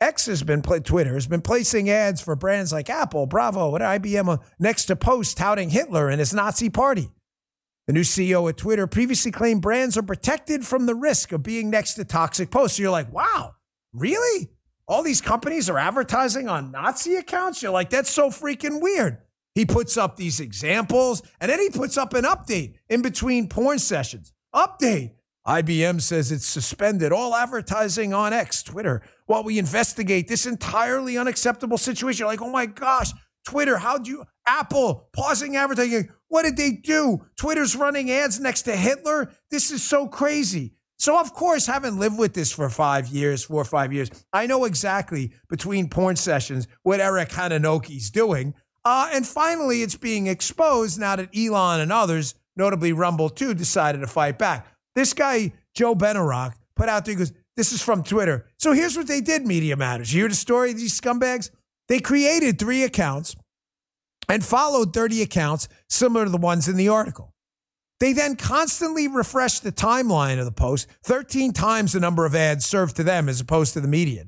Speaker 2: Twitter has been placing ads for brands like Apple, Bravo, and IBM next to posts touting Hitler and his Nazi party. The new CEO at Twitter previously claimed brands are protected from the risk of being next to toxic posts. So you're like, wow, really? All these companies are advertising on Nazi accounts? You're like, that's so freaking weird. He puts up these examples, and then he puts up an update in between porn sessions. Update. IBM says it's suspended all advertising on X, Twitter, while we investigate this entirely unacceptable situation. You're like, oh my gosh, Twitter, Apple pausing advertising. What did they do? Twitter's running ads next to Hitler? This is so crazy. So, of course, having lived with this for 4 or 5 years, I know exactly between porn sessions what Eric Hananoki's doing. And finally, it's being exposed now that Elon and others, notably Rumble too, decided to fight back. This guy, Joe Benarock, put out there, he goes, this is from Twitter. So here's what they did, Media Matters. You hear the story of these scumbags? They created 3 accounts and followed 30 accounts similar to the ones in the article. They then constantly refreshed the timeline of the post, 13 times the number of ads served to them as opposed to the median.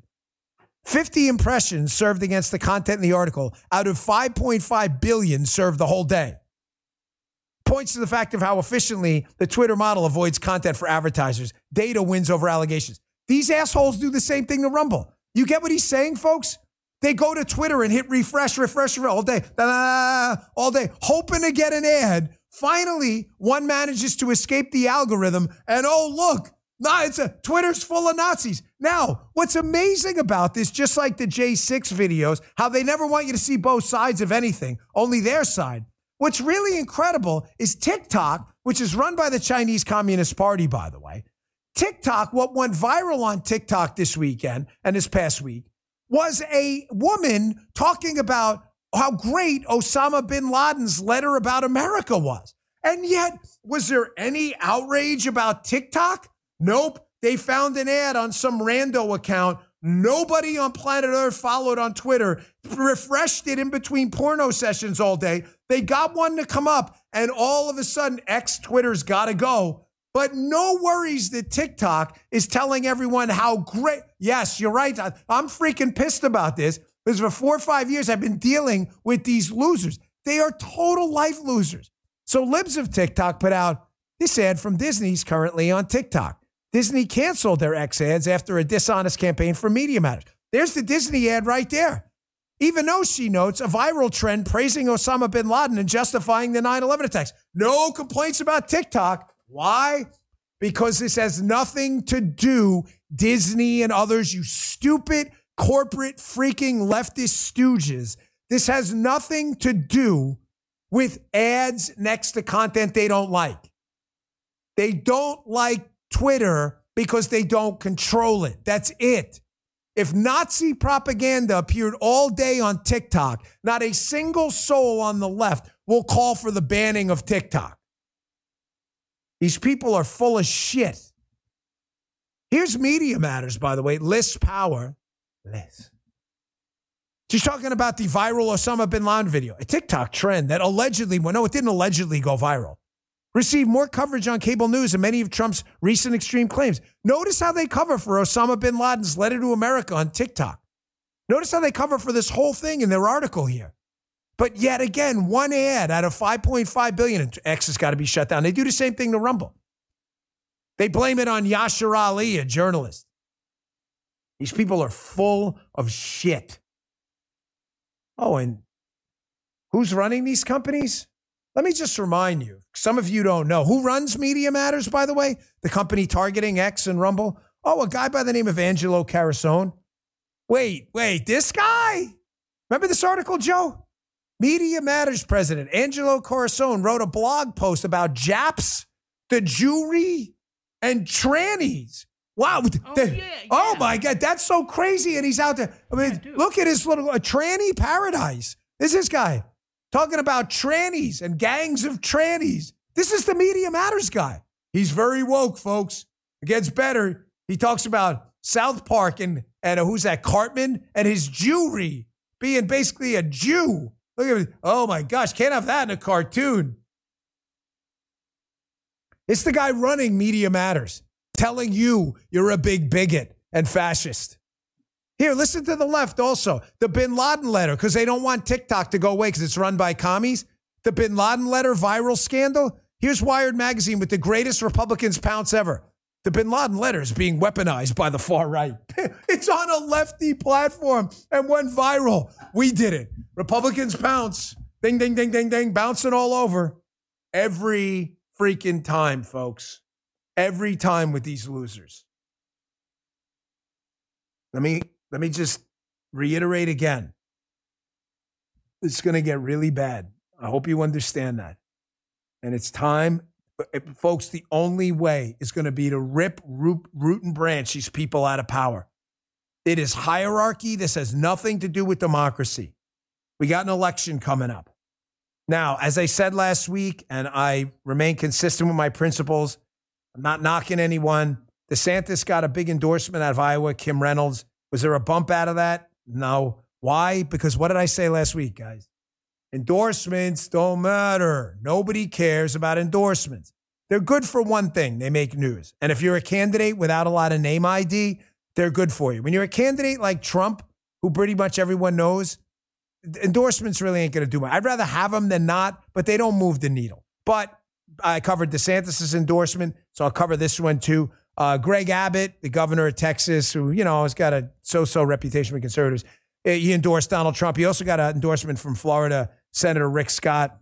Speaker 2: 50 impressions served against the content in the article out of 5.5 billion served the whole day. Points to the fact of how efficiently the Twitter model avoids content for advertisers. Data wins over allegations. These assholes do the same thing to Rumble. You get what he's saying, folks? They go to Twitter and hit refresh all day, all day, hoping to get an ad. Finally, one manages to escape the algorithm, and oh, look, Twitter's full of Nazis. Now, what's amazing about this, just like the J6 videos, how they never want you to see both sides of anything, only their side. What's really incredible is TikTok, which is run by the Chinese Communist Party, by the way. TikTok, what went viral on TikTok this weekend and this past week, was a woman talking about how great Osama bin Laden's letter about America was. And yet, was there any outrage about TikTok? Nope. They found an ad on some rando account. Nobody on planet Earth followed on Twitter, refreshed it in between porno sessions all day. They got one to come up, and all of a sudden, Twitter's got to go. But no worries that TikTok is telling everyone how great. Yes, you're right. I'm freaking pissed about this because for 4 or 5 years, I've been dealing with these losers. They are total life losers. So Libs of TikTok put out this ad from Disney's currently on TikTok. Disney canceled their X ads after a dishonest campaign for Media Matters. There's the Disney ad right there. Even though she notes a viral trend praising Osama bin Laden and justifying the 9/11 attacks. No complaints about TikTok. Why? Because this has nothing to do, Disney and others, you stupid corporate freaking leftist stooges. This has nothing to do with ads next to content they don't like. They don't like Twitter because they don't control it. That's it. If Nazi propaganda appeared all day on TikTok, not a single soul on the left will call for the banning of TikTok. These people are full of shit. Here's Media Matters, by the way. Liz Power. Liz. She's talking about the viral Osama bin Laden video, a TikTok trend that allegedly, well, no, it didn't allegedly go viral, received more coverage on cable news than many of Trump's recent extreme claims. Notice how they cover for Osama bin Laden's letter to America on TikTok. Notice how they cover for this whole thing in their article here. But yet again, one ad out of 5.5 billion, and X has got to be shut down. They do the same thing to Rumble. They blame it on Yashar Ali, a journalist. These people are full of shit. Oh, and who's running these companies? Let me just remind you, some of you don't know. Who runs Media Matters, by the way? The company targeting X and Rumble? Oh, a guy by the name of Angelo Carasone. Wait, this guy? Remember this article, Joe? Media Matters president Angelo Carasone wrote a blog post about Japs, the Jewry, and trannies. Wow. Oh, my God. That's so crazy. And he's out there. I mean, look at his little tranny paradise. This is this guy talking about trannies and gangs of trannies. This is the Media Matters guy. He's very woke, folks. It gets better. He talks about South Park and who's that, Cartman, and his Jewry being basically a Jew. Look at it. Oh, my gosh. Can't have that in a cartoon. It's the guy running Media Matters, telling you you're a big bigot and fascist. Here, listen to the left also. The Bin Laden letter, because they don't want TikTok to go away because it's run by commies. The Bin Laden letter viral scandal. Here's Wired Magazine with the greatest Republicans pounce ever. The Bin Laden letter is being weaponized by the far right. It's on a lefty platform and went viral. We did it. Republicans pounce. Ding, ding, ding, ding, ding. Bouncing all over. Every freaking time, folks. Every time with these losers. Let me just reiterate again. It's going to get really bad. I hope you understand that. And it's time, folks, the only way is going to be to rip, root and branch these people out of power. It is hierarchy. This has nothing to do with democracy. We got an election coming up. Now, as I said last week, and I remain consistent with my principles, I'm not knocking anyone. DeSantis got a big endorsement out of Iowa, Kim Reynolds. Was there a bump out of that? No. Why? Because what did I say last week, guys? Endorsements don't matter. Nobody cares about endorsements. They're good for one thing. They make news. And if you're a candidate without a lot of name ID, they're good for you. When you're a candidate like Trump, who pretty much everyone knows, endorsements really ain't going to do much. I'd rather have them than not, but they don't move the needle. But I covered DeSantis' endorsement, so I'll cover this one too. Greg Abbott, the governor of Texas, who, has got a so-so reputation with conservatives, he endorsed Donald Trump. He also got an endorsement from Florida Senator Rick Scott.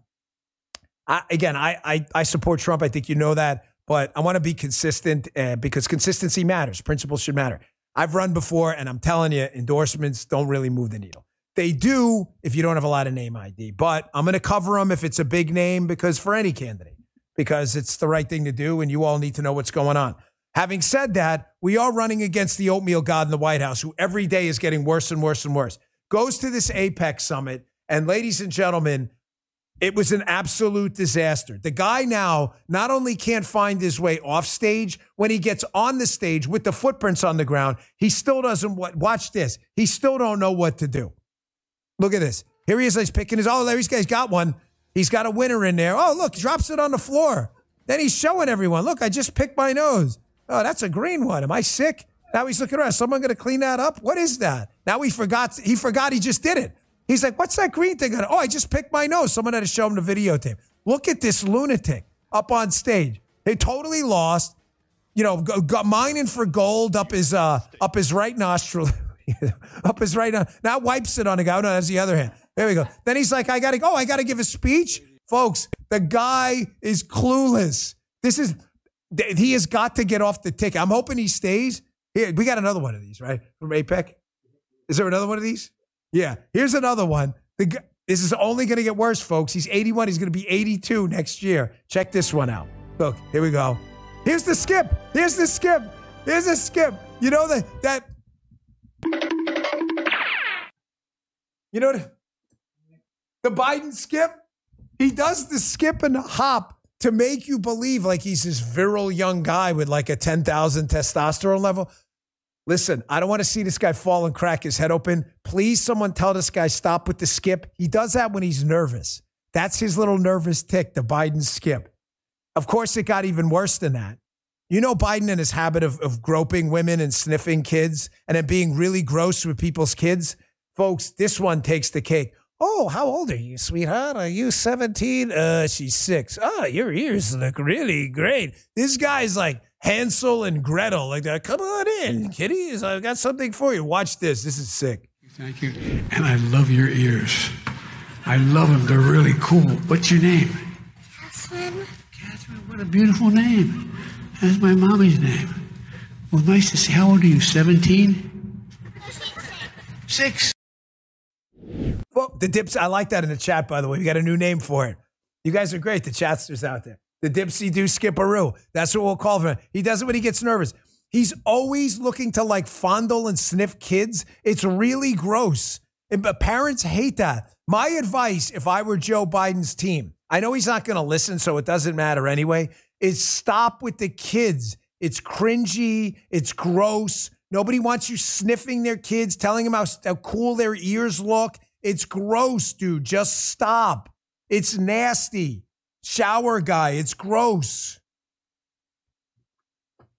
Speaker 2: I support Trump. I think you know that. But I want to be consistent because consistency matters. Principles should matter. I've run before, and I'm telling you, endorsements don't really move the needle. They do if you don't have a lot of name ID. But I'm going to cover them if it's a big name, because for any candidate, because it's the right thing to do, and you all need to know what's going on. Having said that, we are running against the oatmeal god in the White House, who every day is getting worse and worse and worse. Goes to this APEC summit, and ladies and gentlemen, it was an absolute disaster. The guy now not only can't find his way off stage, when he gets on the stage with the footprints on the ground, he still doesn't, watch this, he still don't know what to do. Look at this. Here he is, he's picking his, Larry's guy's got one. He's got a winner in there. Oh, look, he drops it on the floor. Then he's showing everyone, look, I just picked my nose. Oh, that's a green one. Am I sick? Now he's looking around. Someone going to clean that up? What is that? Now he forgot he just did it. He's like, what's that green thing? Oh, I just picked my nose. Someone had to show him the videotape. Look at this lunatic up on stage. They totally lost. Got mining for gold up his right nostril. Up his right nostril. Now wipes it on the guy. Oh, no, that's the other hand. There we go. Then he's like, I got to give a speech. Folks, the guy is clueless. He has got to get off the ticket. I'm hoping he stays. Here, we got another one of these, right? From APEC. Is there another one of these? Yeah. Here's another one. This is only going to get worse, folks. He's 81. He's going to be 82 next year. Check this one out. Look, here we go. Here's the skip. Here's the skip. Here's the skip. You know that. You know the Biden skip? He does the skip and the hop to make you believe like he's this virile young guy with like a 10,000 testosterone level. Listen, I don't want to see this guy fall and crack his head open. Please, someone tell this guy stop with the skip. He does that when he's nervous. That's his little nervous tick, the Biden skip. Of course, it got even worse than that. You know Biden and his habit of groping women and sniffing kids and then being really gross with people's kids? Folks, this one takes the cake. Oh, how old are you, sweetheart? Are you 17? She's 6. Oh, your ears look really great. This guy's like Hansel and Gretel. Like, come on in, kitties. I've got something for you. Watch this. This is sick.
Speaker 10: Thank you. And I love your ears. I love them. They're really cool. What's your name?
Speaker 11: Catherine.
Speaker 10: Catherine, what a beautiful name. That's my mommy's name. Well, nice to see. How old are you, 17? 6.
Speaker 2: Well, the Dips, I like that in the chat, by the way. We got a new name for it. You guys are great, the chatsters out there. The Dipsy Do Skipperoo. That's what we'll call him. He does it when he gets nervous. He's always looking to like fondle and sniff kids. It's really gross. But parents hate that. My advice, if I were Joe Biden's team, I know he's not going to listen, so it doesn't matter anyway, is stop with the kids. It's cringy. It's gross. Nobody wants you sniffing their kids, telling them how cool their ears look. It's gross, dude. Just stop. It's nasty. Shower guy. It's gross.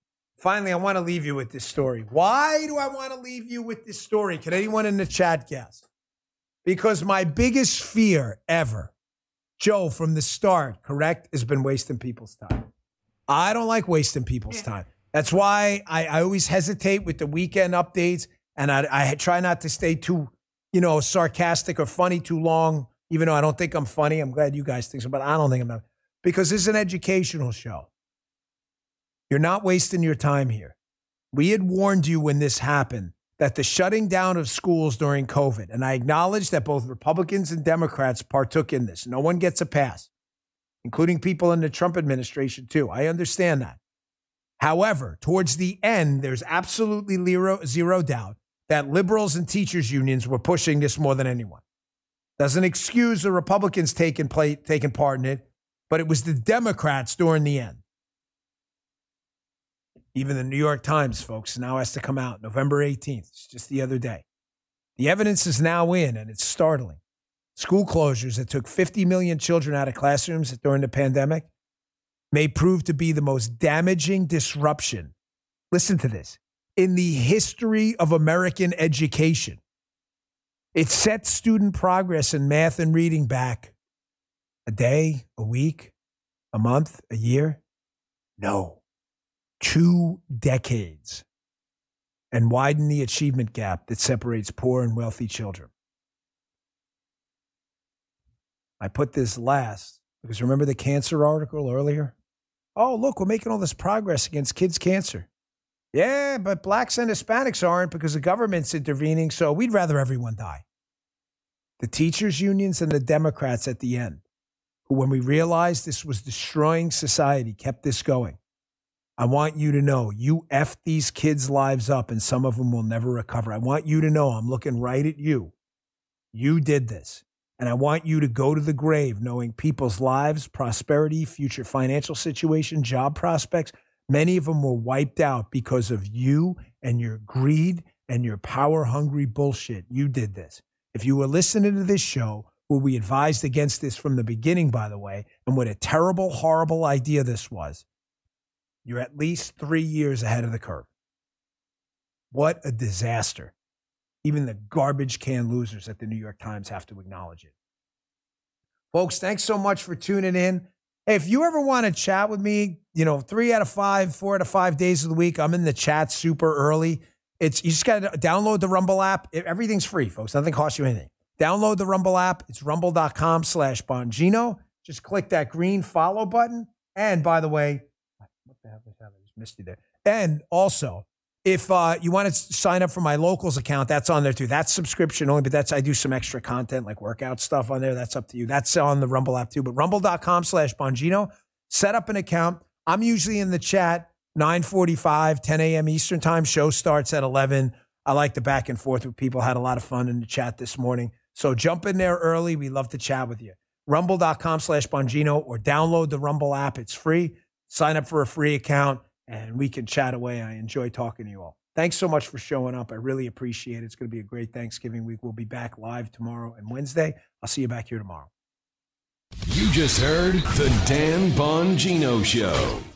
Speaker 2: Finally, I want to leave you with this story. Why do I want to leave you with this story? Can anyone in the chat guess? Because my biggest fear ever, Joe, from the start, correct, has been wasting people's time. I don't like wasting people's time. That's why I always hesitate with the weekend updates, and I try not to stay too, sarcastic or funny too long, even though I don't think I'm funny. I'm glad you guys think so, but I don't think I'm not. Because this is an educational show. You're not wasting your time here. We had warned you when this happened that the shutting down of schools during COVID, and I acknowledge that both Republicans and Democrats partook in this. No one gets a pass, including people in the Trump administration too. I understand that. However, towards the end, there's absolutely zero doubt that liberals and teachers unions were pushing this more than anyone. Doesn't excuse the Republicans taking part in it, but it was the Democrats during the end. Even the New York Times, folks, now has to come out November 18th. It's just the other day. The evidence is now in, and it's startling. School closures that took 50 million children out of classrooms during the pandemic may prove to be the most damaging disruption, listen to this, in the history of American education. It sets student progress in math and reading back a day, a week, a month, a year. No. 2 decades, and widen the achievement gap that separates poor and wealthy children. I put this last because remember the cancer article earlier? Oh, look, we're making all this progress against kids' cancer. Yeah, but blacks and Hispanics aren't because the government's intervening, so we'd rather everyone die. The teachers' unions and the Democrats at the end, who when we realized this was destroying society, kept this going. I want you to know you effed these kids' lives up and some of them will never recover. I want you to know I'm looking right at you. You did this. And I want you to go to the grave knowing people's lives, prosperity, future financial situation, job prospects, many of them were wiped out because of you and your greed and your power-hungry bullshit. You did this. If you were listening to this show, where we advised against this from the beginning, by the way, and what a terrible, horrible idea this was, you're at least 3 years ahead of the curve. What a disaster. Even the garbage can losers at the New York Times have to acknowledge it. Folks, thanks so much for tuning in. Hey, if you ever want to chat with me, 3 out of 5, 4 out of 5 days of the week, I'm in the chat super early. You just got to download the Rumble app. Everything's free, folks. Nothing costs you anything. Download the Rumble app. It's rumble.com/Bongino. Just click that green follow button. And by the way, what the hell is that? I just missed you there. And also, if you want to sign up for my Locals account, that's on there too. That's subscription only, but I do some extra content like workout stuff on there. That's up to you. That's on the Rumble app too. But rumble.com/Bongino. Set up an account. I'm usually in the chat 9:45, 10 a.m. Eastern time. Show starts at 11. I like the back and forth with people. Had a lot of fun in the chat this morning. So jump in there early. We love to chat with you. Rumble.com/Bongino or download the Rumble app. It's free. Sign up for a free account and we can chat away. I enjoy talking to you all. Thanks so much for showing up. I really appreciate it. It's going to be a great Thanksgiving week. We'll be back live tomorrow and Wednesday. I'll see you back here tomorrow.
Speaker 1: You just heard The Dan Bongino Show.